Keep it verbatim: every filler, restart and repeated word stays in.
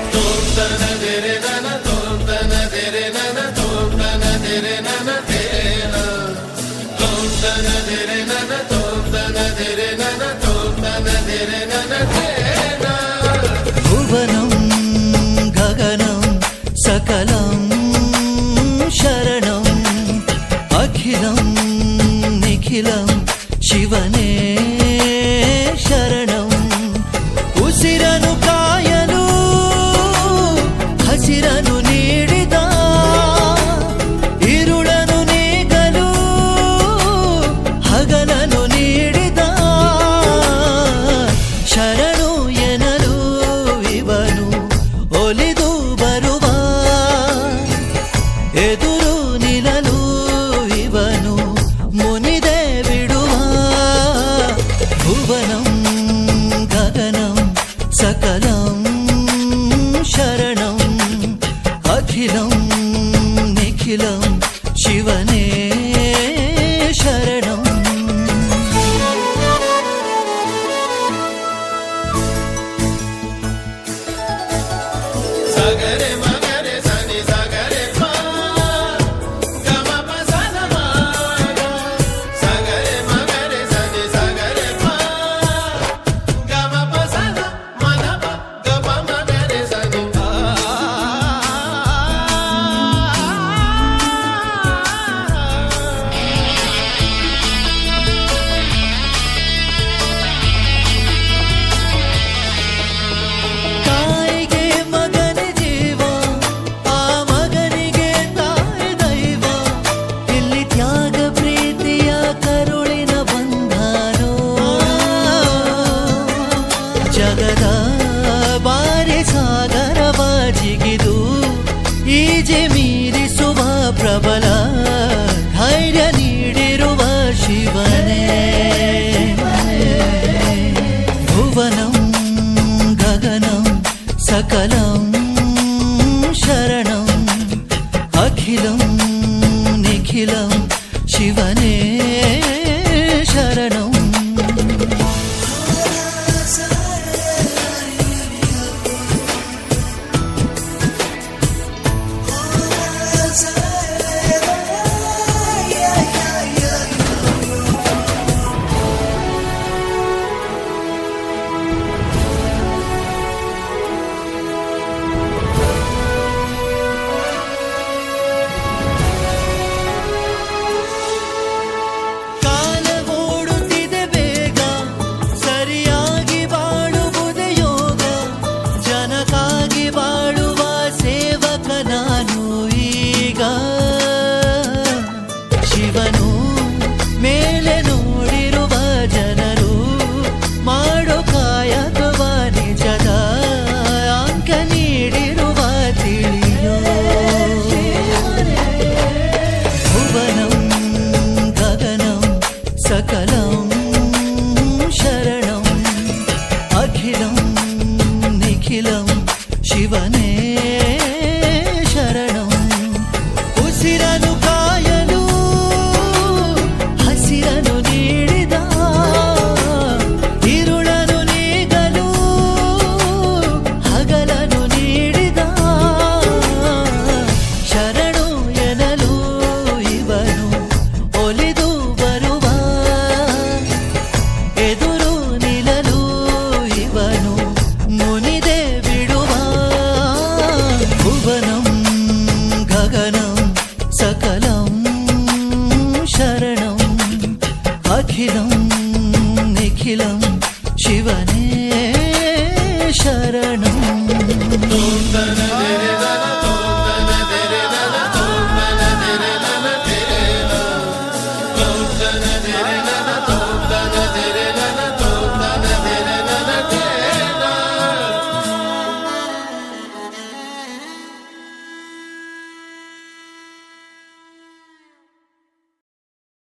ಭುವನಂ ಗಗನಂ ಸಕಲಂ ಶರಣಂ ಅಖಿಲಂ ನಿಖಿಲಂ ಶಿವನೇ ಶರಣಂ. ಉಸಿರನು ಕಾಯಲು ಹಸಿರನು ನೀಡಿದ, ಇರುಳನು ನೀಗಲು ಹಗಲನು ನೀಡಿದ, ಶರಣು ಎನಲು ಇವನು ಒಲಿದು ಬರುವ, ಎದುರು ನಿಲ್ಲಲು ಇವನು ಮುನಿದೆ ಬಿಡುವ. ಭುವನಂ ಗಗನಂ ಸಕಲಂ ಶರಣಂ ಅಖಿಲಂ ನಿಖಿಲಂ ಶಿವನೇ ಶರಣಂ. ಸಗರೆ ಮಗರೆ ಸನಿ ಸಗರೆ ಪಾ ಗಮ ಪಸನ ಮಾಗ, ಸಗರೆ ಮಗರೆ ಸನಿ ಸಗರೆ ಪಾ ಗಮ ಪಸನ ಮನ ಪ ಗಮ ಮಗರೆ ಸನಿ ಪಾ. ತಾಯಿಗೆ ಮಗನ ಜೀವ, ಆ ಮಗನಿಗೆ ತಾಯಿ ದೈವ, ಇಲ್ಲಿ ತ್ಯಾಗ ಪ್ರೀತಿಯ ಕರುಳಿನ ಬಂಧನೋ. ಜಗದ ಬಾರಿ ಸಾಗರವ ಜಿಗಿದು ಈಜೆ ಮೀರಿಸುವ ಪ್ರಬಲ ಧೈರ್ಯ ನೀಡಿರುವ ಶಿವನೇ. ಭುವನಂ ಗಗನಂ ಸಕಲಂ ಶರಣಂ ಅಖಿಲಂ ನಿಖಿಲಂ ಶಿವನೇ ಶರಣಂ. ಕಾಲ ಓಡುತ್ತಿದೆ ಬೇಗ, ಸರಿಯಾಗಿ ಬಾಳುವುದೇ ಯೋಗ, ಜನಕ್ಕಾಗಿ ಬಾಳುವ ಸೇವಕ ನಾನು ಈಗ. ಶಿವನು ಮೇಲೆ ನೋಡಿರುವ ಜನರು ಮಾಡೋ ಕಾಯಕವ ನಿಜದ ಅಂಕ ನೀಡಿರುವ ತಿಳಿಯೋ. ಭುವನಂ ಗಗನಂ ಸಕಲಂ ಶರಣಂ ಅಖಿಲಂ ನಿಖಿಲಂ ಶಿವನೇ ಶರಣಂ. ಉಸಿರನು ಕಾಯಲು ಹಸಿರನು ನೀಡಿದ, ಇರುಳನು ನೀಗಲು ಹಗಲನು ನೀಡಿದ, ಶರಣು ಎನಲು ಇವನು ಒಲಿದು ಬರುವ, ಎದುರು ನಿಲ್ಲಲು ಇವನು ಮುನಿದೆ ಬಿಡುವ. ಭುವನಂ ಗಗನಂ ಸಕಲಂ ಶರಣಂ ಅಖಿಲಂ ನಿಖಿಲಂ ಶಿವನೇ ಶರಣಂ.